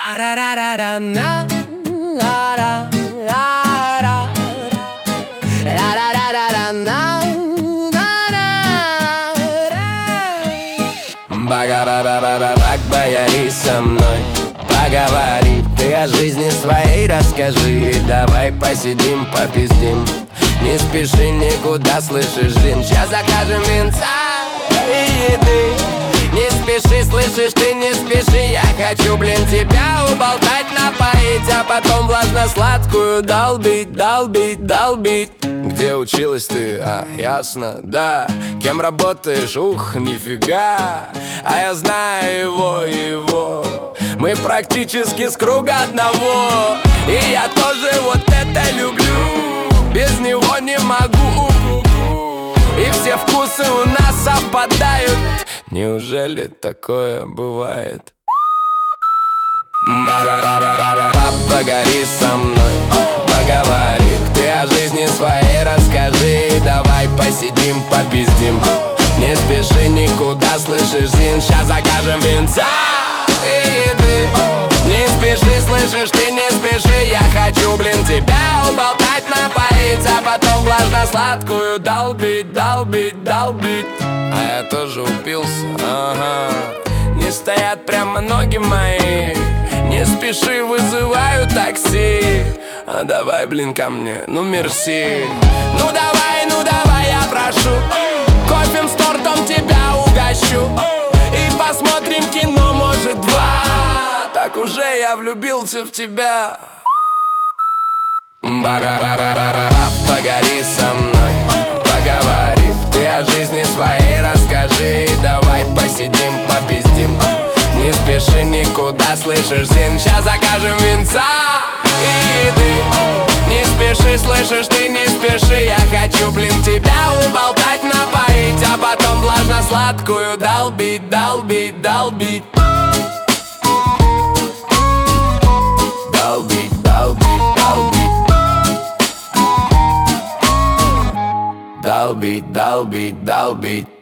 Поговори со мной, поговори. Ты о жизни своей расскажи. Давай посидим, попиздим. Не спеши никуда, слышишь, Жин. Сейчас закажем винца и еды. Не спеши, слышишь, ты не спеши. Я хочу, блин, тебя уболтать, напоить, а потом влажно-сладкую долбить, долбить, долбить. Где училась ты? Ясно, да. Кем работаешь? Ух, нифига. А я знаю его. Мы практически с круга одного. И я тоже вот это люблю. Без него не могу. И все вкусы у нас совпадают. Неужели такое бывает? Поговори со мной, поговори. Ты о жизни своей расскажи. Давай посидим, попиздим. Не спеши никуда, слышишь, Зин. Сейчас закажем винца и еды. Не спеши, слышишь, ты не спеши. Я хочу, блин, тебя уболтать, напоить, а потом влажно-сладкую долбить, долбить, долбить. А я тоже упился, ага. Не стоят прямо ноги мои. Не спеши, вызываю такси. А давай, блин, ко мне, ну мерси. Ну давай, я прошу. Кофем с тортом тебя угощу. И посмотрим кино, может, 2. Так уже я влюбился в тебя. Погоди со мной, поговори. Ты о жизни своей расскажи. Давай посидим, попиздим. Не спеши никуда, слышишь, Зин. Сейчас закажем винца и еды. Не спеши, слышишь, ты не спеши. Я хочу, блин, тебя уболтать, напоить, а потом влажно-сладкую долбить, долбить, долбить. Долбить, долбить, долбить. Долбить, долбить, долбить.